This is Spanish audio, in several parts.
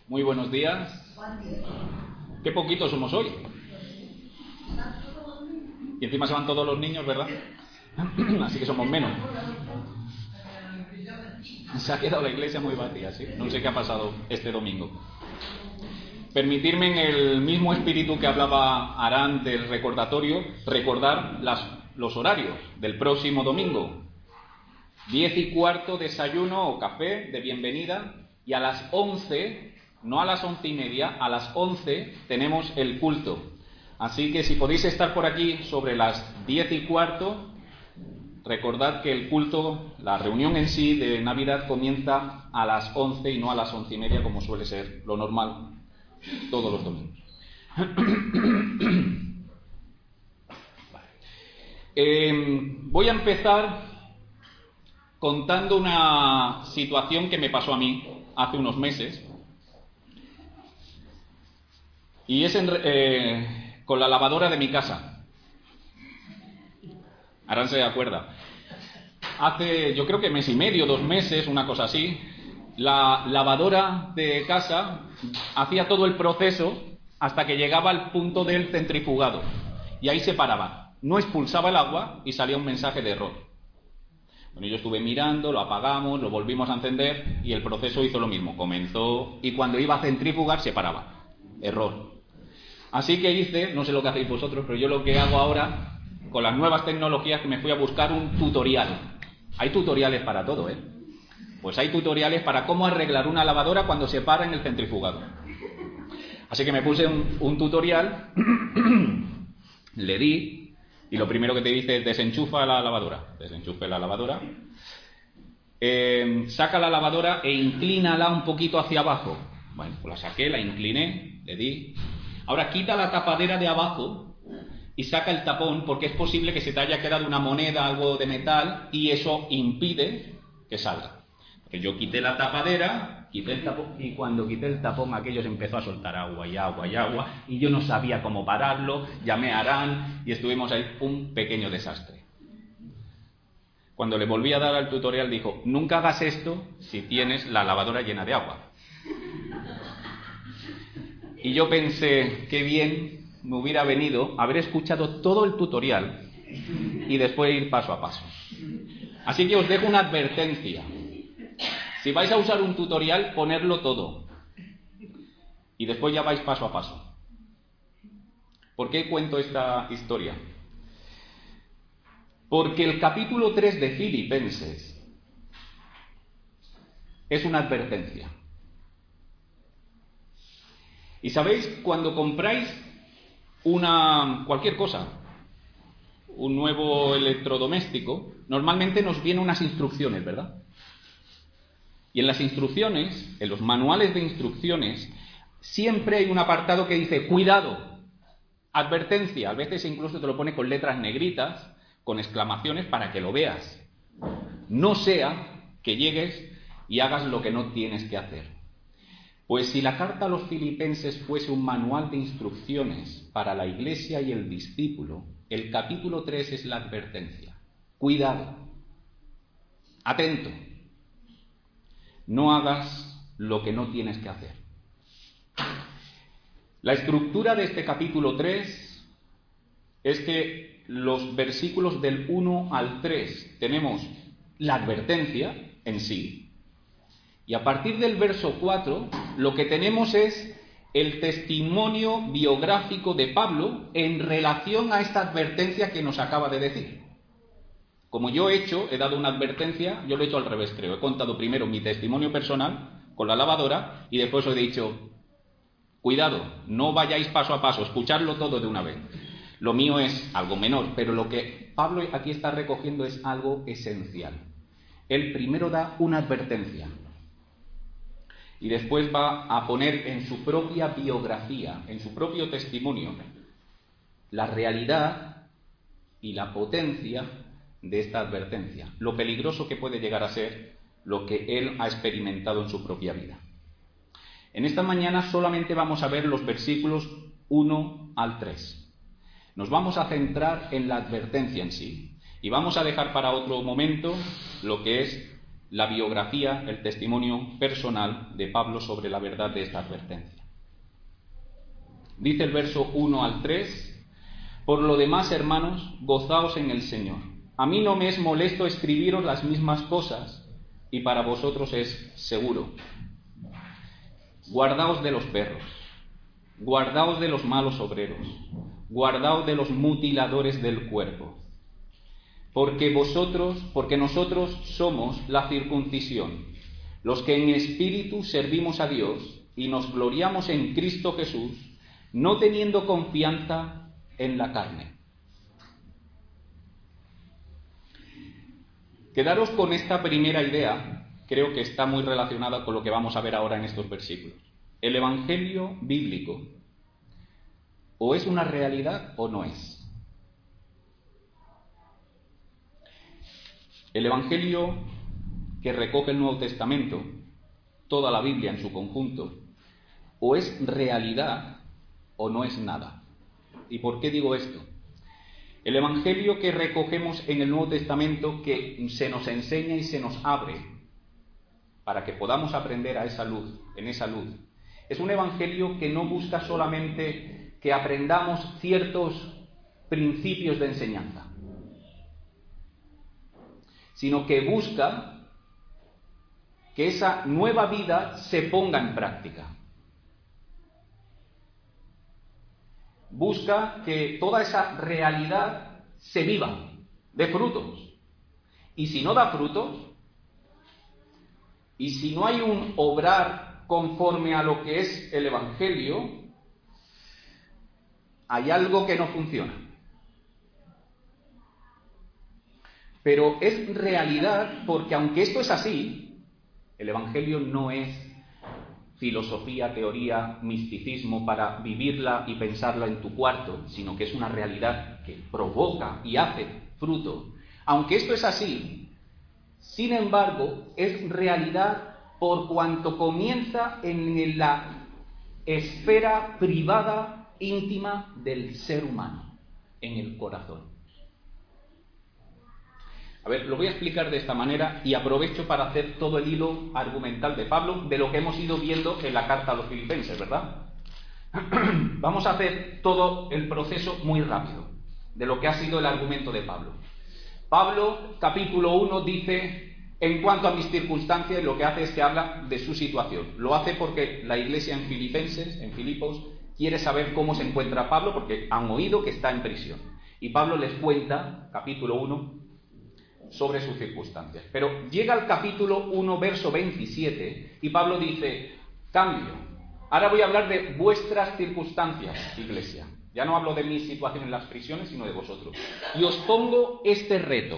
Muy buenos días. Qué poquitos somos hoy. Y encima se van todos los niños, ¿verdad? Así que somos menos. Se ha quedado la iglesia muy vacía, ¿sí? No sé qué ha pasado este domingo. Permitirme, en el mismo espíritu que hablaba Arán del recordatorio, recordar los horarios del próximo domingo. 10:15 desayuno o café de bienvenida, y a las 11, no a las 11:30, a las 11 tenemos el culto. Así que si podéis estar por aquí sobre las 10:15, recordad que el culto, la reunión en sí de Navidad, comienza a las 11 y no a las 11:30, como suele ser lo normal todos los domingos. Voy a empezar contando una situación que me pasó a mí hace unos meses, y es con la lavadora de mi casa. Arán se acuerda. Hace, yo creo que mes y medio, 2 meses, una cosa así, la lavadora de casa hacía todo el proceso hasta que llegaba al punto del centrifugado, y ahí se paraba, no expulsaba el agua y salía un mensaje de error. Bueno, yo estuve mirando, lo apagamos, lo volvimos a encender y el proceso hizo lo mismo, comenzó, y cuando iba a centrifugar se paraba, error. Así que hice, no sé lo que hacéis vosotros, pero yo lo que hago ahora con las nuevas tecnologías, que me fui a buscar un tutorial. Hay tutoriales para todo, ¿eh? Pues hay tutoriales para cómo arreglar una lavadora cuando se para en el centrifugado. Así que me puse un tutorial, le di, y lo primero que te dice es desenchufa la lavadora. Desenchufe la lavadora, saca la lavadora e inclínala un poquito hacia abajo. Bueno, pues la saqué, la incliné, le di. Ahora quita la tapadera de abajo y saca el tapón, porque es posible que se te haya quedado una moneda, algo de metal, y eso impide que salga. Yo quité la tapadera, quité el tapón, y cuando quité el tapón aquello se empezó a soltar agua y agua y agua, y yo no sabía cómo pararlo. Llamé a Arán y estuvimos ahí, un pequeño desastre. Cuando le volví a dar al tutorial dijo: nunca hagas esto si tienes la lavadora llena de agua. Y yo pensé, qué bien me hubiera venido haber escuchado todo el tutorial y después ir paso a paso. Así que os dejo una advertencia. Si vais a usar un tutorial, ponerlo todo. Y después ya vais paso a paso. ¿Por qué cuento esta historia? Porque el capítulo 3 de Filipenses es una advertencia. Y sabéis, cuando compráis cualquier cosa, un nuevo electrodoméstico, normalmente nos vienen unas instrucciones, ¿verdad? Y en las instrucciones, en los manuales de instrucciones, siempre hay un apartado que dice cuidado, advertencia. A veces incluso te lo pone con letras negritas, con exclamaciones, para que lo veas. No sea que llegues y hagas lo que no tienes que hacer. Pues si la carta a los filipenses fuese un manual de instrucciones para la iglesia y el discípulo, el capítulo 3 es la advertencia. Cuidado, atento, no hagas lo que no tienes que hacer. La estructura de este capítulo 3 es que los versículos del 1 al 3 tenemos la advertencia en sí, y a partir del verso 4 lo que tenemos es el testimonio biográfico de Pablo en relación a esta advertencia que nos acaba de decir. Como yo he dado una advertencia, yo lo he hecho al revés, creo. He contado primero mi testimonio personal con la lavadora y después os he dicho, cuidado, no vayáis paso a paso, escuchadlo todo de una vez. Lo mío es algo menor, pero lo que Pablo aquí está recogiendo es algo esencial. Él primero da una advertencia y después va a poner en su propia biografía, en su propio testimonio, la realidad y la potencia de esta advertencia, lo peligroso que puede llegar a ser lo que él ha experimentado en su propia vida. En esta mañana solamente vamos a ver los versículos 1 al 3. Nos vamos a centrar en la advertencia en sí y vamos a dejar para otro momento lo que es la biografía, el testimonio personal de Pablo sobre la verdad de esta advertencia. Dice el verso 1 al 3: Por lo demás, hermanos, gozaos en el Señor. A mí no me es molesto escribiros las mismas cosas, y para vosotros es seguro. Guardaos de los perros, guardaos de los malos obreros, guardaos de los mutiladores del cuerpo. Porque nosotros somos la circuncisión, los que en espíritu servimos a Dios y nos gloriamos en Cristo Jesús, no teniendo confianza en la carne. Quedaros con esta primera idea, creo que está muy relacionada con lo que vamos a ver ahora en estos versículos. El Evangelio bíblico o es una realidad o no es. El Evangelio que recoge el Nuevo Testamento, toda la Biblia en su conjunto, o es realidad o no es nada. ¿Y por qué digo esto? El Evangelio que recogemos en el Nuevo Testamento, que se nos enseña y se nos abre para que podamos aprender en esa luz, es un Evangelio que no busca solamente que aprendamos ciertos principios de enseñanza, sino que busca que esa nueva vida se ponga en práctica. Busca que toda esa realidad se viva, dé frutos. Y si no da frutos, y si no hay un obrar conforme a lo que es el Evangelio, hay algo que no funciona. Pero es realidad porque aunque esto es así, el Evangelio no es filosofía, teoría, misticismo para vivirla y pensarla en tu cuarto, sino que es una realidad que provoca y hace fruto. Aunque esto es así, sin embargo, es realidad por cuanto comienza en la esfera privada, íntima del ser humano, en el corazón. A ver, lo voy a explicar de esta manera y aprovecho para hacer todo el hilo argumental de Pablo de lo que hemos ido viendo en la carta a los Filipenses, ¿verdad? Vamos a hacer todo el proceso muy rápido de lo que ha sido el argumento de Pablo. Pablo, capítulo 1, dice, en cuanto a mis circunstancias, lo que hace es que habla de su situación. Lo hace porque la iglesia en Filipos, quiere saber cómo se encuentra Pablo, porque han oído que está en prisión. Y Pablo les cuenta, capítulo 1, sobre sus circunstancias. Pero llega al capítulo 1, verso 27, y Pablo dice, cambio. Ahora voy a hablar de vuestras circunstancias, iglesia. Ya no hablo de mi situación en las prisiones, sino de vosotros. Y os pongo este reto.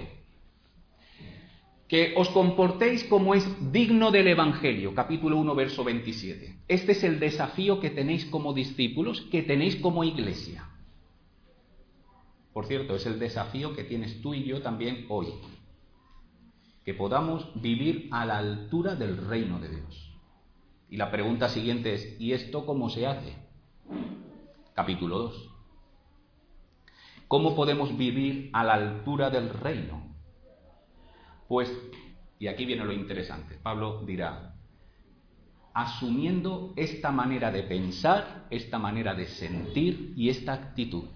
Que os comportéis como es digno del Evangelio, capítulo 1, verso 27. Este es el desafío que tenéis como discípulos, que tenéis como iglesia. Por cierto, es el desafío que tienes tú y yo también hoy. Que podamos vivir a la altura del reino de Dios. Y la pregunta siguiente es, ¿y esto cómo se hace? Capítulo 2. ¿Cómo podemos vivir a la altura del reino? Pues, y aquí viene lo interesante, Pablo dirá, asumiendo esta manera de pensar, esta manera de sentir y esta actitud.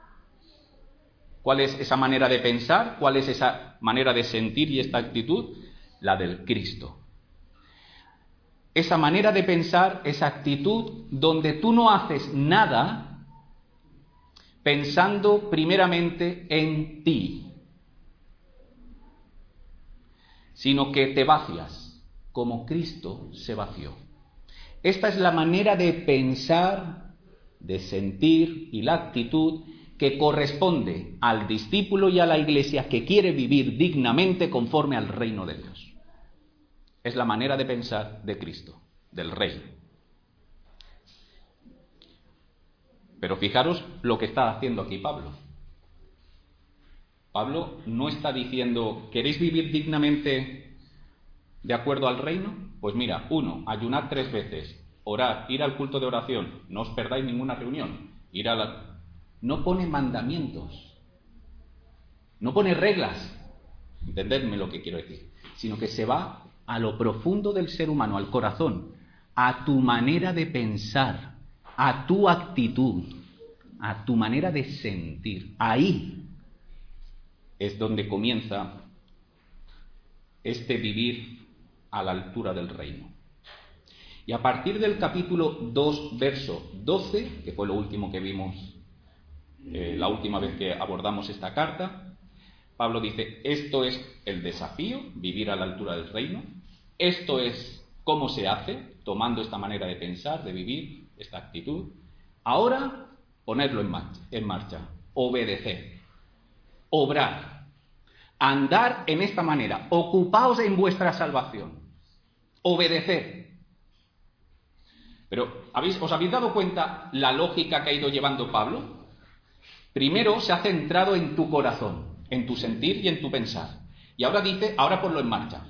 ¿Cuál es esa manera de pensar? ¿Cuál es esa manera de sentir y esta actitud? La del Cristo. Esa manera de pensar, esa actitud donde tú no haces nada pensando primeramente en ti, sino que te vacías como Cristo se vació. Esta es la manera de pensar, de sentir y la actitud que corresponde al discípulo y a la iglesia que quiere vivir dignamente conforme al reino de Dios. Es la manera de pensar de Cristo, del Rey. Pero fijaros lo que está haciendo aquí Pablo. Pablo no está diciendo, ¿queréis vivir dignamente de acuerdo al reino? Pues mira, 1, ayunad 3 veces, orad, ir al culto de oración, no os perdáis ninguna reunión, ir a la... No pone mandamientos, no pone reglas, entendedme lo que quiero decir, sino que se va a lo profundo del ser humano, al corazón, a tu manera de pensar, a tu actitud, a tu manera de sentir. Ahí es donde comienza este vivir a la altura del reino. Y a partir del capítulo 2, verso 12, que fue lo último que vimos la última vez que abordamos esta carta, Pablo dice, esto es el desafío, vivir a la altura del reino, esto es cómo se hace, tomando esta manera de pensar, de vivir, esta actitud. Ahora, ponerlo en marcha, obedecer, obrar, andar en esta manera, ocupaos en vuestra salvación, obedecer. Pero, ¿os habéis dado cuenta la lógica que ha ido llevando Pablo? Primero se ha centrado en tu corazón, en tu sentir y en tu pensar. Y ahora dice, ahora ponlo en marcha.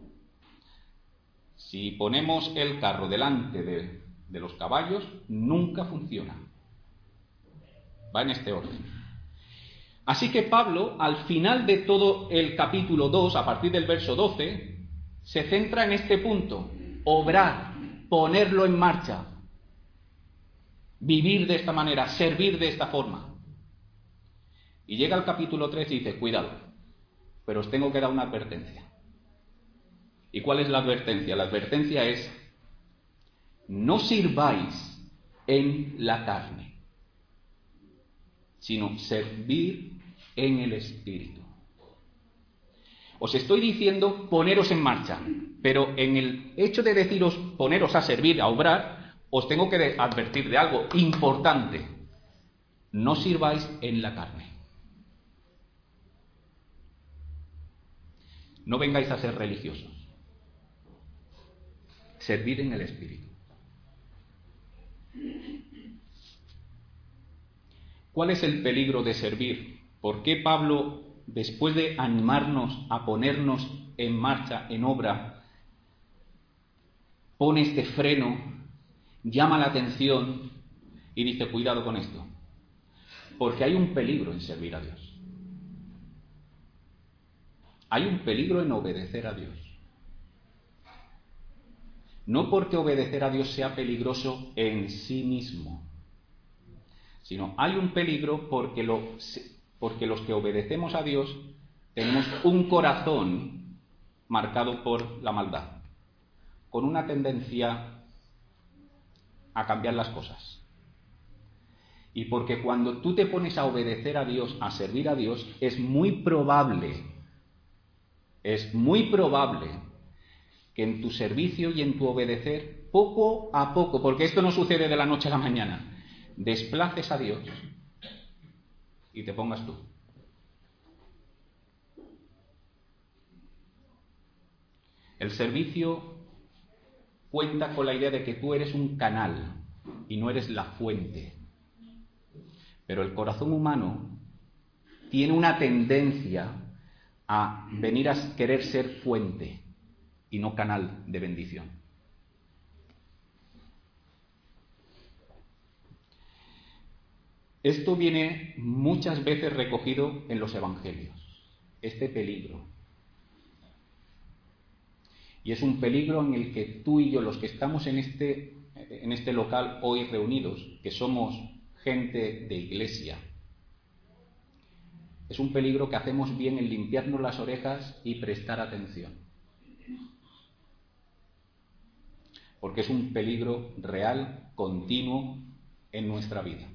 Si ponemos el carro delante de los caballos, nunca funciona. Va en este orden. Así que Pablo, al final de todo el capítulo 2, a partir del verso 12, se centra en este punto. Obrar, ponerlo en marcha. Vivir de esta manera, servir de esta forma. Y llega al capítulo 3 y dice, cuidado, pero os tengo que dar una advertencia. ¿Y cuál es la advertencia? La advertencia es, no sirváis en la carne, sino servir en el Espíritu. Os estoy diciendo poneros en marcha, pero en el hecho de deciros poneros a servir, a obrar, os tengo que advertir de algo importante. No sirváis en la carne. No vengáis a ser religiosos. Servid en el Espíritu. ¿Cuál es el peligro de servir? ¿Por qué Pablo, después de animarnos a ponernos en marcha, en obra, pone este freno, llama la atención y dice, cuidado con esto? Porque hay un peligro en servir a Dios. Hay un peligro en obedecer a Dios. No porque obedecer a Dios sea peligroso en sí mismo, sino hay un peligro porque los que obedecemos a Dios tenemos un corazón marcado por la maldad, con una tendencia a cambiar las cosas. Y porque cuando tú te pones a obedecer a Dios, a servir a Dios, es muy probable que en tu servicio y en tu obedecer, poco a poco, porque esto no sucede de la noche a la mañana, desplaces a Dios y te pongas tú. El servicio cuenta con la idea de que tú eres un canal y no eres la fuente. Pero el corazón humano tiene una tendencia a venir a querer ser fuente y no canal de bendición. Esto viene muchas veces recogido en los evangelios, este peligro. Y es un peligro en el que tú y yo, los que estamos en este local hoy reunidos, que somos gente de iglesia, es un peligro que hacemos bien en limpiarnos las orejas y prestar atención. Porque es un peligro real, continuo en nuestra vida.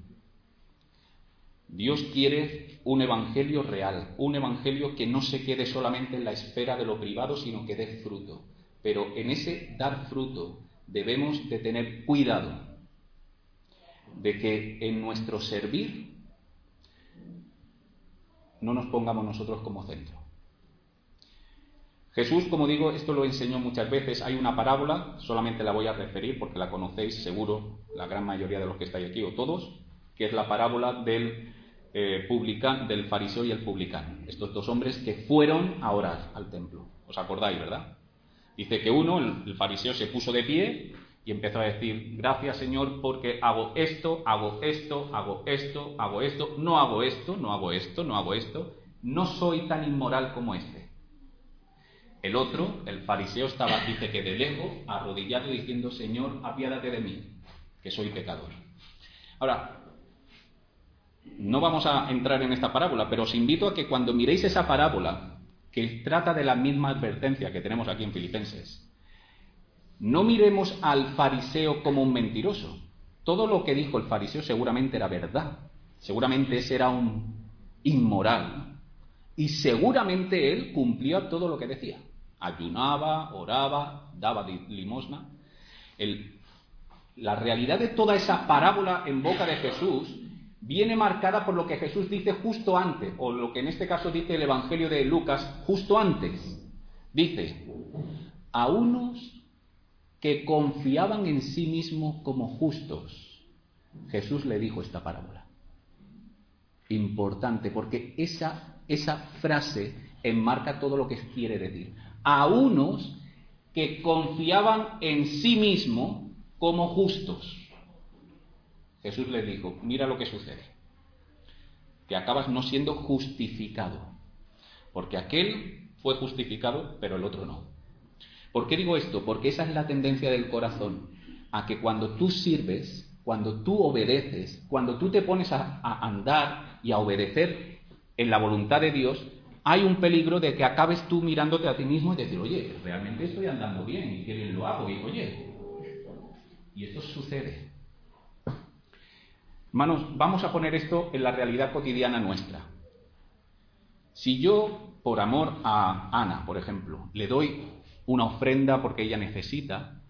Dios quiere un evangelio real, un evangelio que no se quede solamente en la esfera de lo privado, sino que dé fruto. Pero en ese dar fruto debemos de tener cuidado de que en nuestro servir no nos pongamos nosotros como centro. Jesús, como digo, esto lo enseñó muchas veces. Hay una parábola, solamente la voy a referir porque la conocéis seguro la gran mayoría de los que estáis aquí o todos, que es la parábola del fariseo y el publicano. Estos dos hombres que fueron a orar al templo. ¿Os acordáis, verdad? Dice que uno, el fariseo, se puso de pie y empezó a decir, gracias Señor porque hago esto, hago esto, hago esto, hago esto, no hago esto, no hago esto, no hago esto, no soy tan inmoral como este. El otro, el fariseo, estaba, dice que de lejos, arrodillado, diciendo: Señor, apiádate de mí, que soy pecador. Ahora, no vamos a entrar en esta parábola, pero os invito a que cuando miréis esa parábola, que trata de la misma advertencia que tenemos aquí en Filipenses, no miremos al fariseo como un mentiroso. Todo lo que dijo el fariseo seguramente era verdad. Seguramente ese era un inmoral. Y seguramente él cumplía todo lo que decía. Ayunaba, oraba, daba limosna. La realidad de toda esa parábola en boca de Jesús viene marcada por lo que Jesús dice justo antes, o lo que en este caso dice el Evangelio de Lucas justo antes. Dice: a unos que confiaban en sí mismos como justos, Jesús le dijo esta parábola. Importante, porque esa frase enmarca todo lo que quiere decir. A unos que confiaban en sí mismos como justos. Jesús les dijo: mira lo que sucede, que acabas no siendo justificado, porque aquel fue justificado, pero el otro no. ¿Por qué digo esto? Porque esa es la tendencia del corazón, a que cuando tú sirves, cuando tú obedeces, cuando tú te pones a andar y a obedecer en la voluntad de Dios, hay un peligro de que acabes tú mirándote a ti mismo y decir: oye, realmente estoy andando bien y qué bien lo hago, y esto sucede. Hermanos, vamos a poner esto en la realidad cotidiana nuestra. Si yo, por amor a Ana, por ejemplo, le doy una ofrenda porque ella necesita,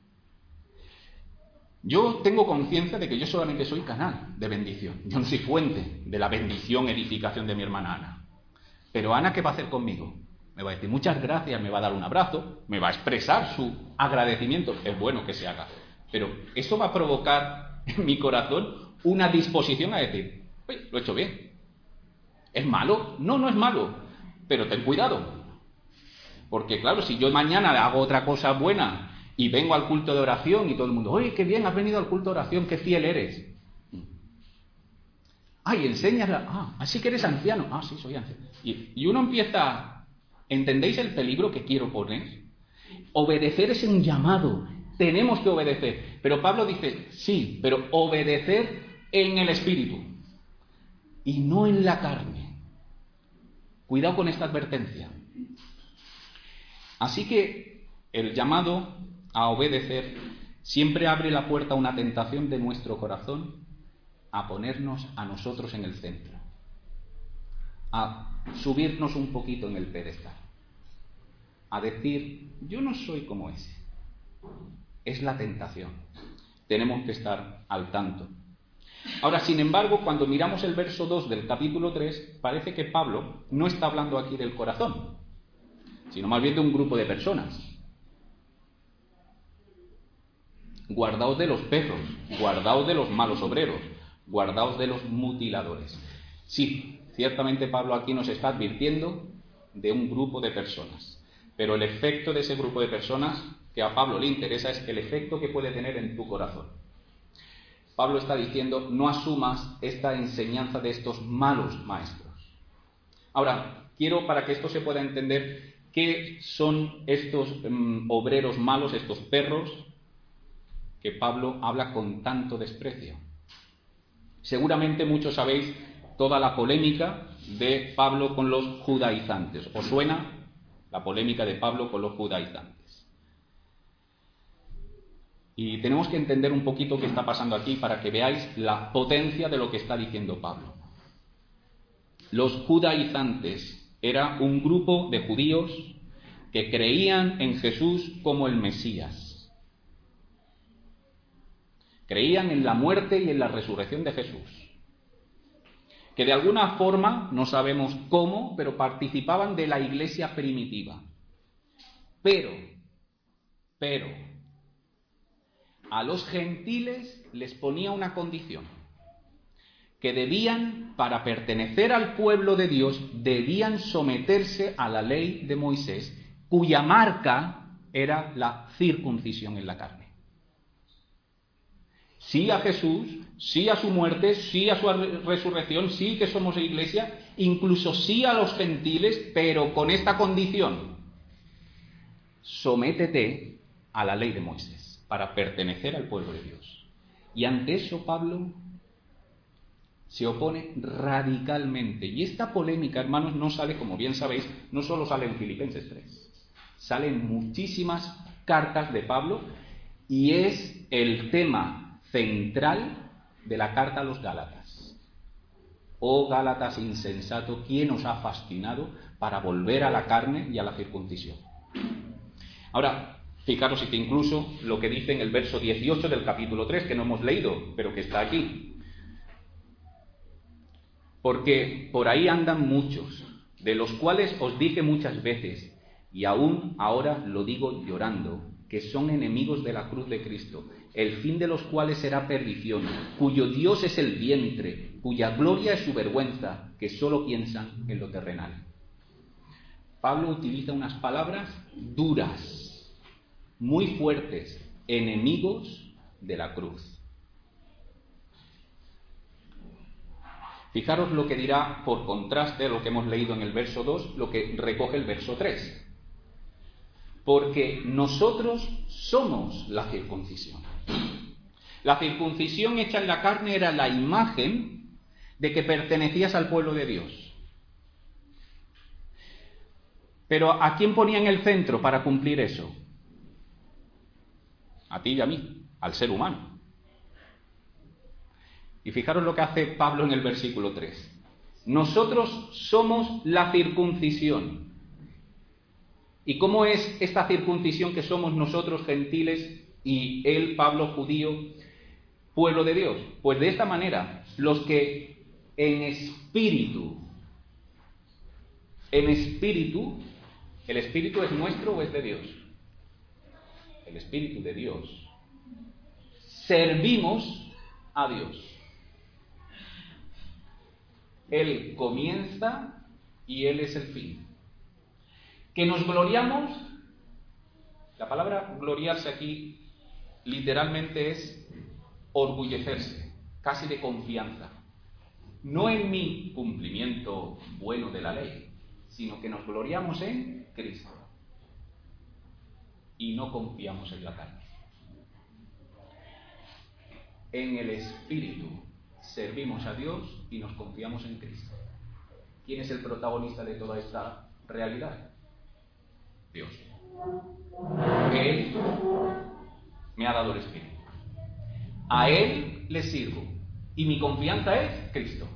yo tengo conciencia de que yo solamente soy canal de bendición. Yo no soy fuente de la bendición, edificación de mi hermana Ana. Pero Ana, ¿qué va a hacer conmigo? Me va a decir muchas gracias, me va a dar un abrazo, me va a expresar su agradecimiento. Es bueno que se haga. Pero eso va a provocar en mi corazón una disposición a decir: oye, lo he hecho bien. ¿Es malo? No, no es malo. Pero ten cuidado. Porque claro, si yo mañana hago otra cosa buena y vengo al culto de oración y todo el mundo: oye, qué bien, has venido al culto de oración, qué fiel eres. Ay, enséñala. Así que eres anciano. Sí, soy anciano. Y uno empieza, ¿entendéis el peligro que quiero poner? Obedecer es un llamado. Tenemos que obedecer. Pero Pablo dice: sí, pero obedecer en el Espíritu y no en la carne. Cuidado con esta advertencia. Así que el llamado a obedecer siempre abre la puerta a una tentación de nuestro corazón a ponernos a nosotros en el centro, a subirnos un poquito en el pedestal, a decir: yo no soy como ese. Es la tentación. Tenemos que estar al tanto. Ahora, sin embargo, cuando miramos el verso 2 del capítulo 3, parece que Pablo no está hablando aquí del corazón, sino más bien de un grupo de personas. Guardaos de los perros, guardaos de los malos obreros, guardaos de los mutiladores. Sí, ciertamente Pablo aquí nos está advirtiendo de un grupo de personas, pero el efecto de ese grupo de personas que a Pablo le interesa es el efecto que puede tener en tu corazón. Pablo está diciendo: no asumas esta enseñanza de estos malos maestros. Ahora, quiero, para que esto se pueda entender, ¿qué son estos obreros malos, estos perros que Pablo habla con tanto desprecio? Seguramente muchos sabéis toda la polémica de Pablo con los judaizantes. ¿Os suena la polémica de Pablo con los judaizantes? Y tenemos que entender un poquito qué está pasando aquí para que veáis la potencia de lo que está diciendo Pablo. Los judaizantes era un grupo de judíos que creían en Jesús como el Mesías. Creían en la muerte y en la resurrección de Jesús. Que de alguna forma, no sabemos cómo, pero participaban de la iglesia primitiva. Pero, a los gentiles les ponía una condición: que debían, para pertenecer al pueblo de Dios, debían someterse a la ley de Moisés, cuya marca era la circuncisión en la carne. Sí a Jesús, sí a su muerte, sí a su resurrección, sí que somos iglesia, incluso sí a los gentiles, pero con esta condición: sométete a la ley de Moisés para pertenecer al pueblo de Dios. Y ante eso Pablo se opone radicalmente. Y esta polémica, hermanos, no sale, como bien sabéis, no solo sale en Filipenses 3, salen muchísimas cartas de Pablo y es el tema central de la carta a los Gálatas. Oh Gálatas insensato, ¿quién os ha fascinado para volver a la carne y a la circuncisión? Ahora, fijaros que incluso lo que dice en el verso 18 del capítulo 3, que no hemos leído, pero que está aquí. Porque por ahí andan muchos, de los cuales os dije muchas veces, y aún ahora lo digo llorando, que son enemigos de la cruz de Cristo, el fin de los cuales será perdición, cuyo Dios es el vientre, cuya gloria es su vergüenza, que solo piensan en lo terrenal. Pablo utiliza unas palabras duras, muy fuertes, enemigos de la cruz. Fijaros lo que dirá, por contraste a lo que hemos leído en el verso 2, lo que recoge el verso 3. Porque nosotros somos la circuncisión. La circuncisión hecha en la carne era la imagen de que pertenecías al pueblo de Dios. Pero ¿a quién ponía en el centro para cumplir eso? A ti y a mí, al ser humano. Y fijaros lo que hace Pablo en el versículo 3. Nosotros somos la circuncisión. ¿Y cómo es esta circuncisión que somos nosotros gentiles y él, Pablo, judío, pueblo de Dios? Pues de esta manera, los que en espíritu, ¿el espíritu es nuestro o es de Dios? El espíritu de Dios. Servimos a Dios. Él comienza y Él es el fin. Que nos gloriamos, la palabra gloriarse aquí literalmente es orgullecerse, casi de confianza. No en mi cumplimiento bueno de la ley, sino que nos gloriamos en Cristo. Y no confiamos en la carne. En el Espíritu servimos a Dios y nos confiamos en Cristo. ¿Quién es el protagonista de toda esta realidad? Dios. Él me ha dado el Espíritu. A Él le sirvo. Y mi confianza es Cristo.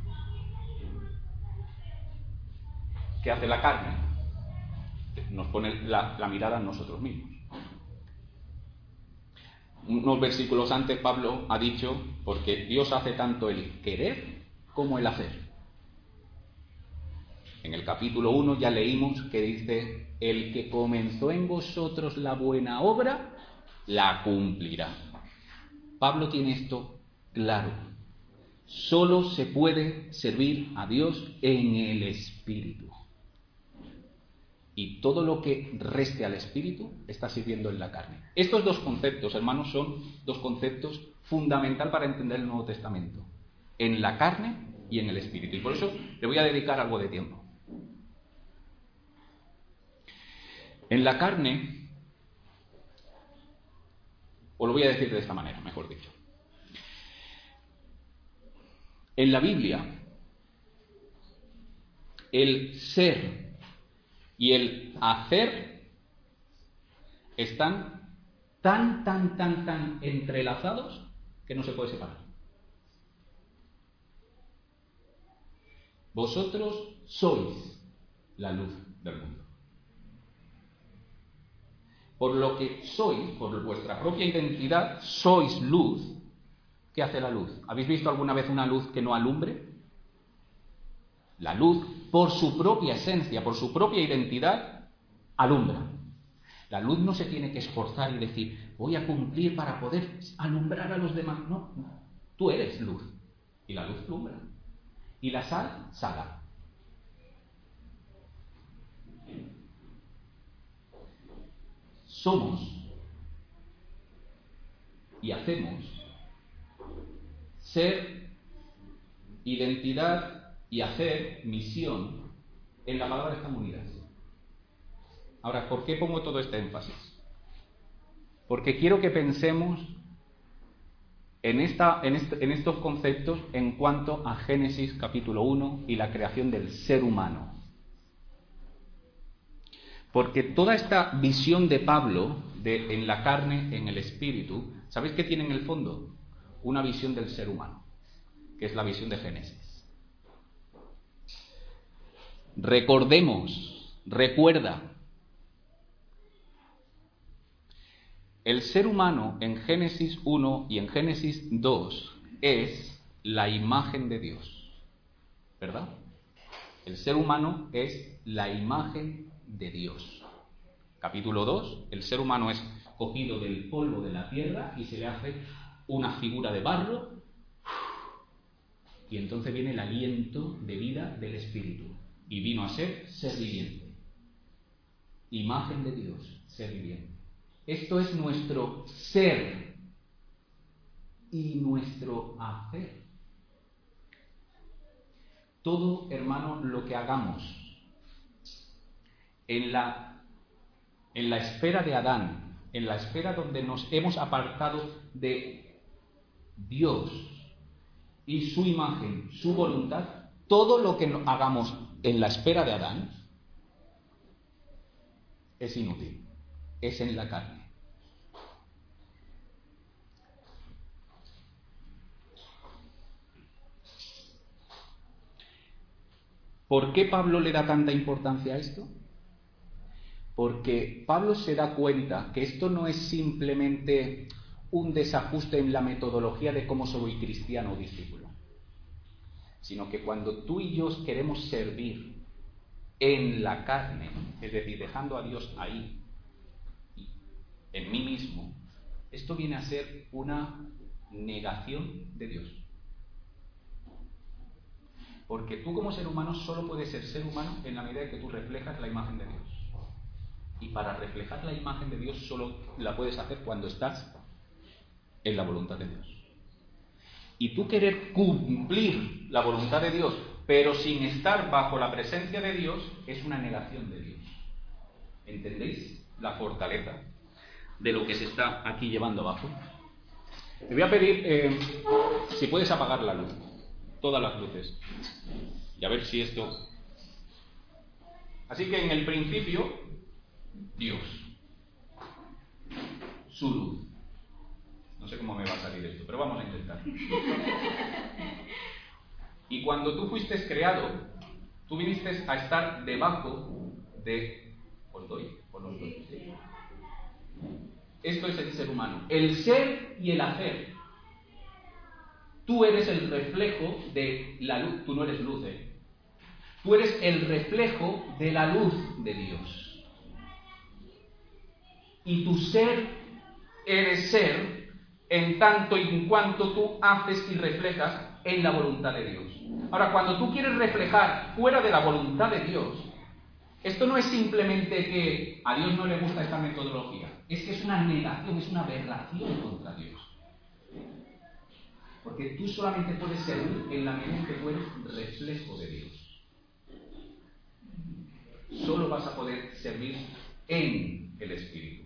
¿Qué hace la carne? Nos pone la mirada en nosotros mismos. Unos versículos antes Pablo ha dicho, porque Dios hace tanto el querer como el hacer. En el capítulo 1 ya leímos que dice, el que comenzó en vosotros la buena obra, la cumplirá. Pablo tiene esto claro. Solo se puede servir a Dios en el Espíritu. Y todo lo que reste al Espíritu está sirviendo en la carne. Estos dos conceptos, hermanos, son dos conceptos fundamentales para entender el Nuevo Testamento. En la carne y en el Espíritu. Y por eso le voy a dedicar algo de tiempo. En la carne, o lo voy a decir de esta manera, mejor dicho. En la Biblia, el ser y el hacer están tan entrelazados que no se puede separar. Vosotros sois la luz del mundo. Por lo que sois, por vuestra propia identidad, sois luz. ¿Qué hace la luz? ¿Habéis visto alguna vez una luz que no alumbre? La luz, por su propia esencia, por su propia identidad, alumbra. La luz no se tiene que esforzar y decir, voy a cumplir para poder alumbrar a los demás. No. Tú eres luz. Y la luz alumbra. Y la sal, sala. Somos y hacemos ser, identidad y hacer, misión, en la palabra están unidas. Ahora, ¿por qué pongo todo este énfasis? Porque quiero que pensemos en estos conceptos en cuanto a Génesis capítulo 1 y la creación del ser humano. Porque toda esta visión de Pablo, de en la carne, en el espíritu, ¿sabéis qué tiene en el fondo? Una visión del ser humano, que es la visión de Génesis. Recuerda, el ser humano en Génesis 1 y en Génesis 2 es la imagen de Dios, ¿verdad? El ser humano es la imagen de Dios. Capítulo 2, el ser humano es cogido del polvo de la tierra y se le hace una figura de barro y entonces viene el aliento de vida del Espíritu y vino a ser viviente. Imagen de Dios, ser viviente. Esto es nuestro ser y nuestro hacer. Todo, hermano, lo que hagamos en la esfera de Adán, en la esfera donde nos hemos apartado de Dios y su imagen, su voluntad, todo lo que hagamos en la esfera de Adán es inútil, es en la carne. ¿Por qué Pablo le da tanta importancia a esto? Porque Pablo se da cuenta que esto no es simplemente un desajuste en la metodología de cómo soy cristiano o discípulo, sino que cuando tú y yo queremos servir en la carne, es decir, dejando a Dios ahí, en mí mismo, esto viene a ser una negación de Dios. Porque tú como ser humano solo puedes ser humano en la medida en que tú reflejas la imagen de Dios. Y para reflejar la imagen de Dios solo la puedes hacer cuando estás en la voluntad de Dios. Y tú querer cumplir la voluntad de Dios, pero sin estar bajo la presencia de Dios, es una negación de Dios. ¿Entendéis la fortaleza de lo que se está aquí llevando abajo? Te voy a pedir si puedes apagar la luz, todas las luces, y a ver si esto... Así que en el principio, Dios, su luz. No sé cómo me va a salir esto, pero vamos a intentar. Y cuando tú fuiste creado, tú viniste a estar debajo de... ¿Os doy? ¿Sí? Esto es el ser humano. El ser y el hacer. Tú eres el reflejo de la luz. Tú no eres luz, ¿eh? Tú eres el reflejo de la luz de Dios. Y tu ser eres ser en tanto y en cuanto tú haces y reflejas en la voluntad de Dios. Ahora, cuando tú quieres reflejar fuera de la voluntad de Dios, esto no es simplemente que a Dios no le gusta esta metodología, es que es una negación, es una aberración contra Dios. Porque tú solamente puedes servir en la medida en que tú eres reflejo de Dios. Solo vas a poder servir en el Espíritu.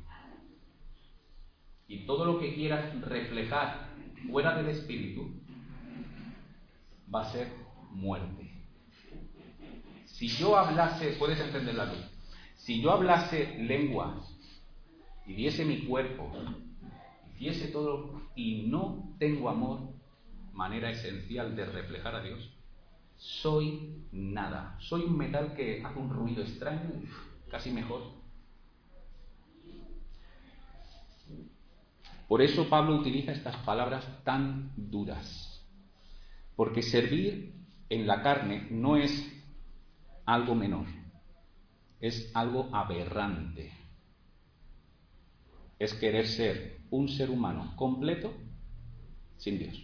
Y todo lo que quieras reflejar fuera del Espíritu va a ser muerte. Si yo hablase, puedes entender la luz, si yo hablase lenguas y diese mi cuerpo, hiciese todo y no tengo amor, manera esencial de reflejar a Dios, soy nada. Soy un metal que hace un ruido extraño, casi mejor. Por eso Pablo utiliza estas palabras tan duras. Porque servir en la carne no es algo menor, es algo aberrante. Es querer ser un ser humano completo sin Dios.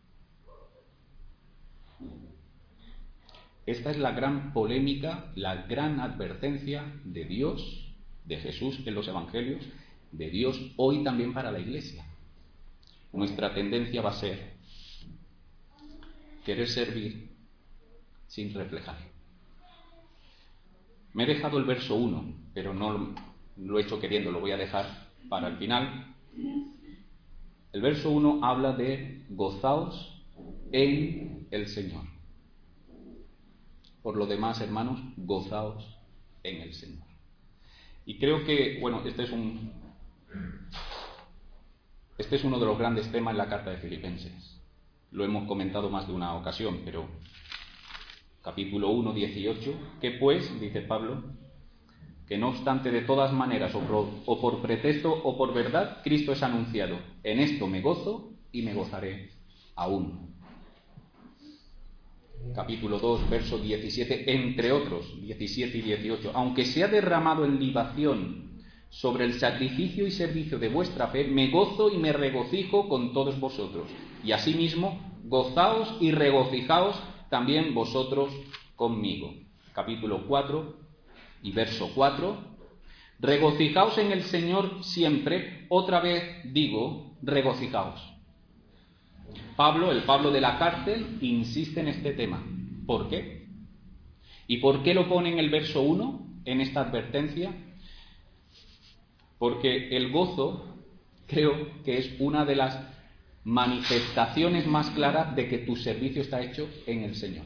Esta es la gran polémica, la gran advertencia de Dios, de Jesús en los Evangelios, de Dios hoy también para la Iglesia. Nuestra tendencia va a ser querer servir sin reflejar. Me he dejado el verso 1, pero no lo he hecho queriendo, lo voy a dejar para el final. El verso 1 habla de gozaos en el Señor. Por lo demás, hermanos, gozaos en el Señor. Y creo que, bueno, este es uno de los grandes temas en la carta de Filipenses. Lo hemos comentado más de una ocasión, pero capítulo 1, 18, que pues, dice Pablo, que no obstante de todas maneras, o por pretexto o por verdad, Cristo es anunciado. En esto me gozo y me gozaré aún. Capítulo 2, verso 17, entre otros, 17 y 18. Aunque sea derramado en libación sobre el sacrificio y servicio de vuestra fe, me gozo y me regocijo con todos vosotros. Y asimismo, gozaos y regocijaos también vosotros conmigo. Capítulo 4 y verso 4. Regocijaos en el Señor siempre. Otra vez digo, regocijaos. El Pablo de la cárcel, insiste en este tema. ¿Por qué? ¿Y por qué lo pone en el verso 1, en esta advertencia? Porque el gozo creo que es una de las manifestaciones más claras de que tu servicio está hecho en el Señor.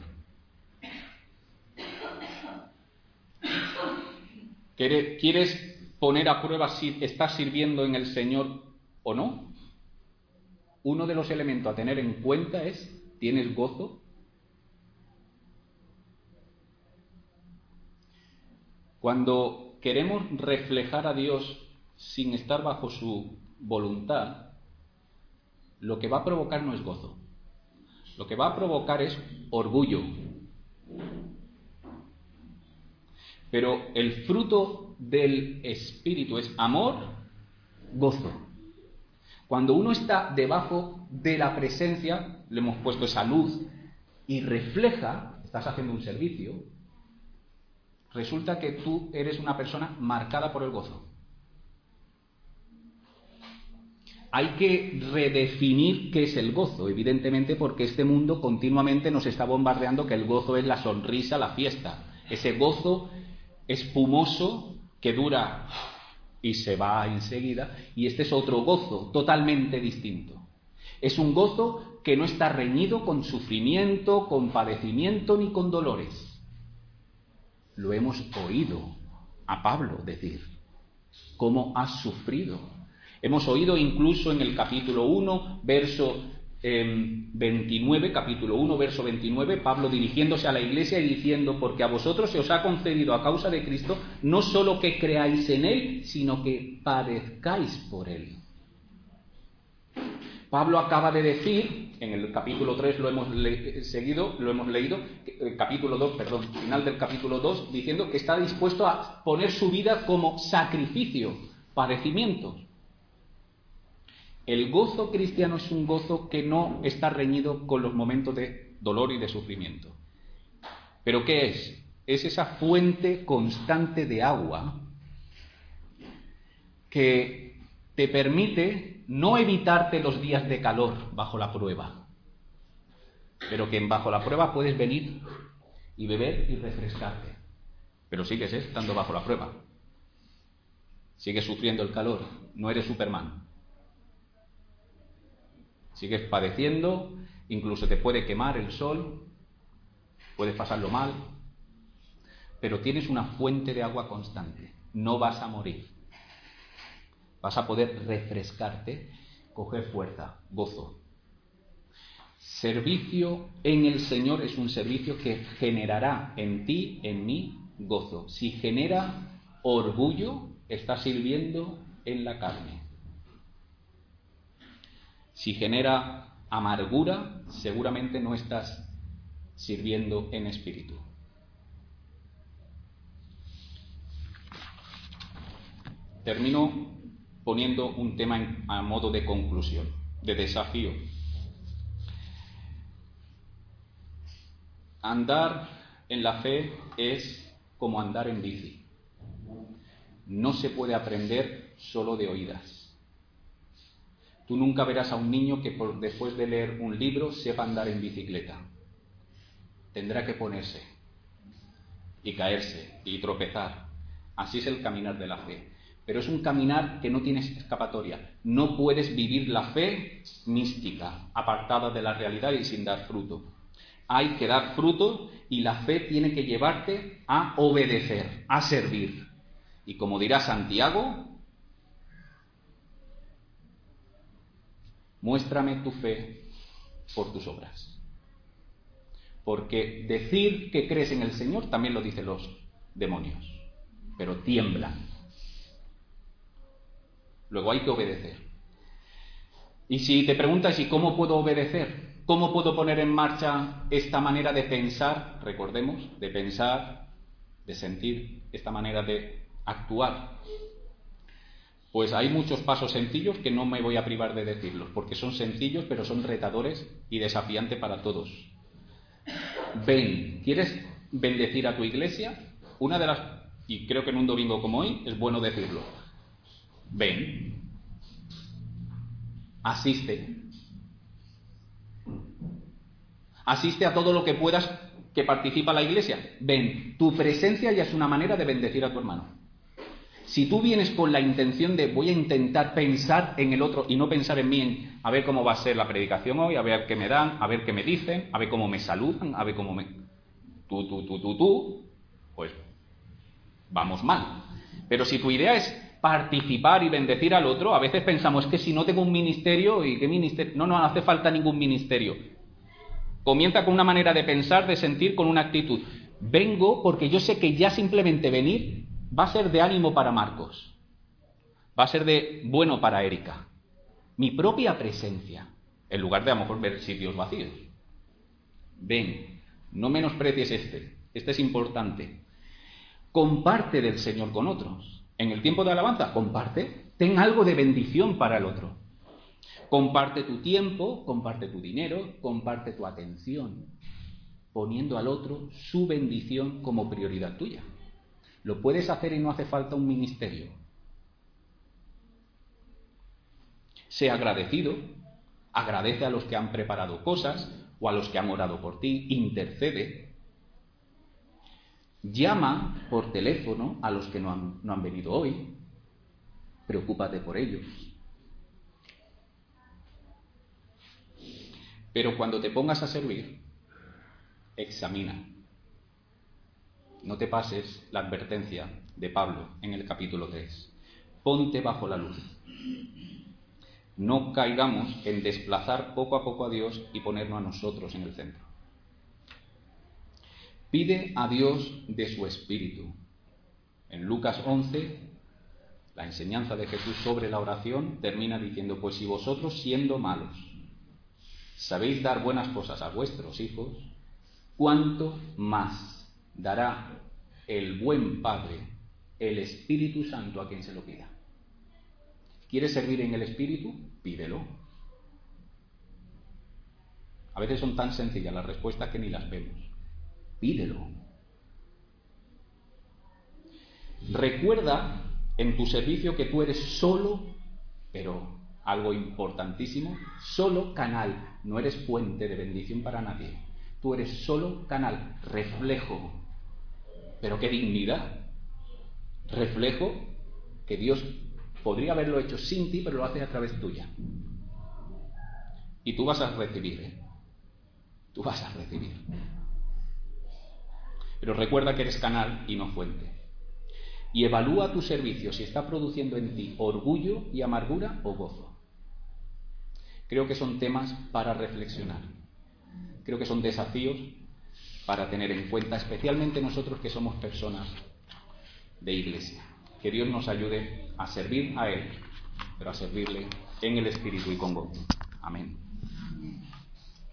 ¿Quieres poner a prueba si estás sirviendo en el Señor o no? Uno de los elementos a tener en cuenta es, ¿tienes gozo? Cuando queremos reflejar a Dios sin estar bajo su voluntad, lo que va a provocar no es gozo. Lo que va a provocar es orgullo. Pero el fruto del Espíritu es amor, gozo. Cuando uno está debajo de la presencia, le hemos puesto esa luz, y refleja, estás haciendo un servicio, resulta que tú eres una persona marcada por el gozo. Hay que redefinir qué es el gozo, evidentemente, porque este mundo continuamente nos está bombardeando que el gozo es la sonrisa, la fiesta. Ese gozo espumoso que dura y se va enseguida, y este es otro gozo totalmente distinto. Es un gozo que no está reñido con sufrimiento, con padecimiento ni con dolores. Lo hemos oído a Pablo decir, cómo ha sufrido. Hemos oído incluso en el capítulo 1, verso 29, capítulo 1, verso 29, Pablo dirigiéndose a la iglesia y diciendo, porque a vosotros se os ha concedido a causa de Cristo, no solo que creáis en Él, sino que padezcáis por Él. Pablo acaba de decir, en el capítulo 3 lo hemos leído, final del capítulo 2, diciendo que está dispuesto a poner su vida como sacrificio, padecimientos. El gozo cristiano es un gozo que no está reñido con los momentos de dolor y de sufrimiento. ¿Pero qué es? Es esa fuente constante de agua que te permite no evitarte los días de calor bajo la prueba, pero que bajo la prueba puedes venir y beber y refrescarte, pero sigues estando bajo la prueba, sigues sufriendo el calor, no eres Superman. Sigues padeciendo, incluso te puede quemar el sol, puedes pasarlo mal, pero tienes una fuente de agua constante, no vas a morir. Vas a poder refrescarte, coger fuerza, gozo. Servicio en el Señor es un servicio que generará en ti, en mí, gozo. Si genera orgullo, estás sirviendo en la carne. Si genera amargura, seguramente no estás sirviendo en espíritu. Termino poniendo un tema a modo de conclusión, de desafío. Andar en la fe es como andar en bici. No se puede aprender solo de oídas. Tú nunca verás a un niño que después de leer un libro sepa andar en bicicleta. Tendrá que ponerse. y caerse y tropezar. Así es el caminar de la fe. Pero es un caminar que no tienes escapatoria. No puedes vivir la fe mística, apartada de la realidad y sin dar fruto. Hay que dar fruto y la fe tiene que llevarte a obedecer, a servir. Y como dirá Santiago, muéstrame tu fe por tus obras. Porque decir que crees en el Señor también lo dicen los demonios, pero tiemblan. Luego hay que obedecer. Y si te preguntas, ¿y cómo puedo obedecer? ¿Cómo puedo poner en marcha esta manera de pensar? Recordemos, de pensar, de sentir, esta manera de actuar. Pues hay muchos pasos sencillos que no me voy a privar de decirlos, porque son sencillos, pero son retadores y desafiantes para todos. Ven, ¿quieres bendecir a tu iglesia? Una de las, y creo que en un domingo como hoy es bueno decirlo, ven, asiste a todo lo que puedas que participa la iglesia. Ven, tu presencia ya es una manera de bendecir a tu hermano. Si tú vienes con la intención de voy a intentar pensar en el otro y no pensar en mí, a ver cómo va a ser la predicación hoy, a ver qué me dan, a ver qué me dicen, a ver cómo me saludan, a ver cómo me... pues vamos mal. Pero si tu idea es participar y bendecir al otro, a veces pensamos que si no tengo un ministerio, ¿y qué ministerio? No hace falta ningún ministerio. Comienza con una manera de pensar, de sentir, con una actitud. Vengo porque yo sé que ya simplemente venir va a ser de ánimo para Marcos, va a ser de bueno para Erika. Mi propia presencia, en lugar de a lo mejor ver sitios vacíos. Ven, no menosprecies este es importante. Comparte del Señor con otros. En el tiempo de alabanza, comparte, ten algo de bendición para el otro. Comparte tu tiempo, comparte tu dinero, comparte tu atención, poniendo al otro su bendición como prioridad tuya. Lo puedes hacer y no hace falta un ministerio. Sé agradecido, agradece a los que han preparado cosas o a los que han orado por ti, intercede. Llama por teléfono a los que no han venido hoy, preocúpate por ellos. Pero cuando te pongas a servir, examina. No te pases la advertencia de Pablo en el capítulo 3. Ponte bajo la luz. No caigamos en desplazar poco a poco a Dios y ponernos a nosotros en el centro. Pide a Dios de su Espíritu. En Lucas 11, la enseñanza de Jesús sobre la oración termina diciendo, pues si vosotros siendo malos sabéis dar buenas cosas a vuestros hijos, ¿cuánto más dará el buen Padre, el Espíritu Santo, a quien se lo pida? ¿Quieres servir en el Espíritu? Pídelo. A veces son tan sencillas las respuestas que ni las vemos. Pídelo. Recuerda en tu servicio que tú eres solo, pero algo importantísimo, solo canal. No eres fuente de bendición para nadie. Tú eres solo canal, reflejo. Pero qué dignidad. Reflejo que Dios podría haberlo hecho sin ti, pero lo hace a través tuya. Y tú vas a recibir, Tú vas a recibir. Pero recuerda que eres canal y no fuente. Y evalúa tu servicio si está produciendo en ti orgullo y amargura o gozo. Creo que son temas para reflexionar. Creo que son desafíos para tener en cuenta, especialmente nosotros que somos personas de iglesia. Que Dios nos ayude a servir a Él, pero a servirle en el Espíritu y con gozo. Amén.